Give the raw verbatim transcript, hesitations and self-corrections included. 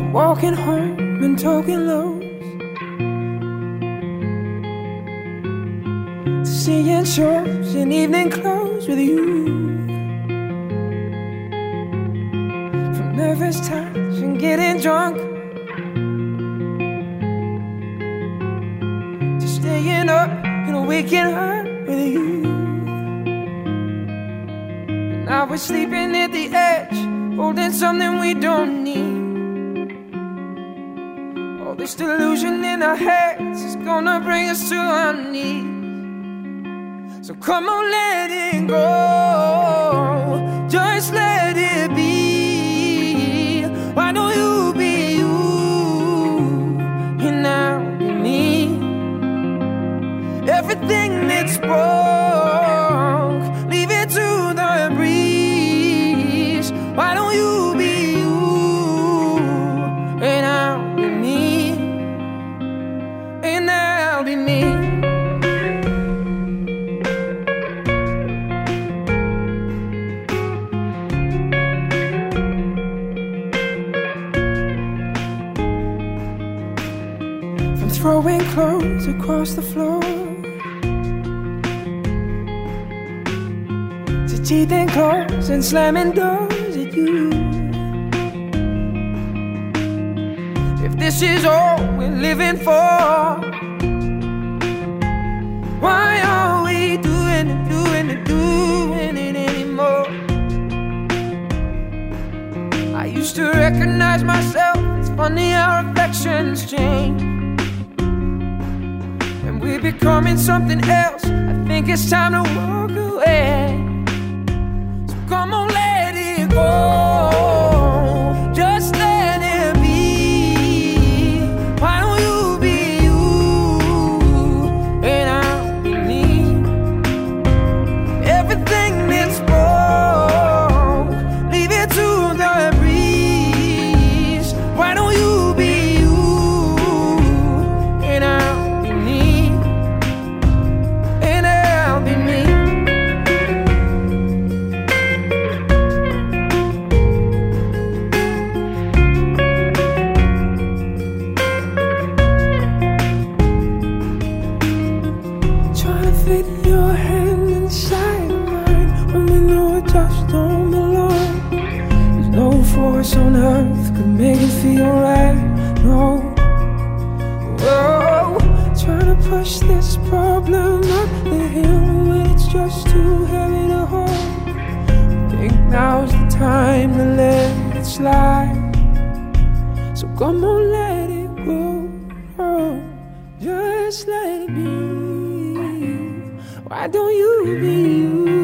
walking home and talking lows, seeing shows in evening clothes with you. From nervous touch and getting drunk to staying up and waking up with you. And now we're sleeping at the edge, holding something we don't need. All this delusion in our heads is gonna bring us to our knees. So come on, let it go, just let it be. Why don't you be you, and I'll be me? Everything that's broke, leave it to the breeze. Why don't you be you, and I'll be me, and I'll be me. Throwing clothes across the floor to teething claws and slamming doors at you. If this is all we're living for, why are we doing it, doing it, doing it anymore? I used to recognize myself. It's funny how reflections change. We're becoming something else. I think it's time to walk away. So come on, let it go, just let it be. Why don't you be you, and I'll be me? Everything that's broke, leave it to the breeze. Why don't you be you, and I'll be me? Fit your hand inside mine when we know it just don't belong. There's no force on earth could make it feel right. No, whoa, trying to push this problem up the hill when it's just too heavy to hold. I think now's the time to let it slide. So come on, let it go, oh, just let it be. Why don't you be you?